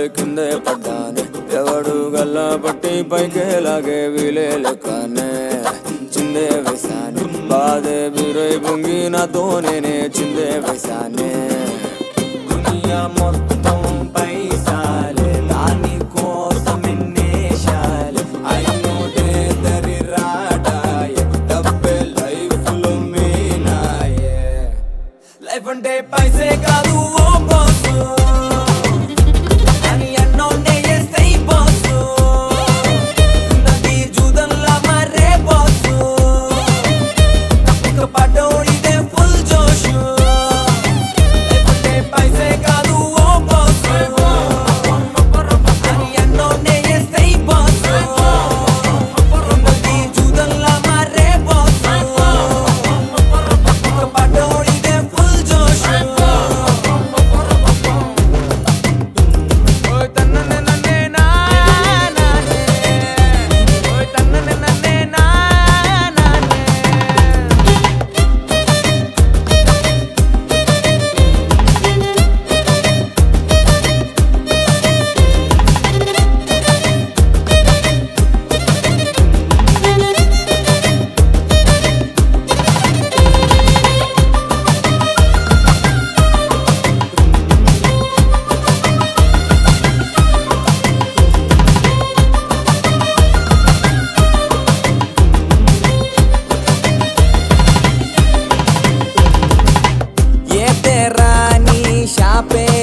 కిందే పడ్డానే ఎవడు గల్లా పట్టి పైకే లాగే వీలే లెక్కనే చిందే వేసానే బాధే బిరై పొంగి నాతో నేనే చిందే వేసానే దునియా మొత్తం పైసాలే దాని కోసం ఎన్నేశాలే అయినోటే దరి రాడాయే డబ్బే లైఫ్ లో మీనాయే లైఫ్ అంటే పైసే కాదు ఓ బాసు అని అన్నోనే చేస్తై బాసు నది జూదంలా మారే బాసు ఇక పడోడిదే ఫుల్ జోష్ లైఫ్ అంటే పైసే కాదు ఓ బాసు అని అన్నోనే చేస్తై బాసు నది జూదంలా మారే బాసు ఇక పడోడిదే ఫుల్ జోష్ ये तेरा नी शापे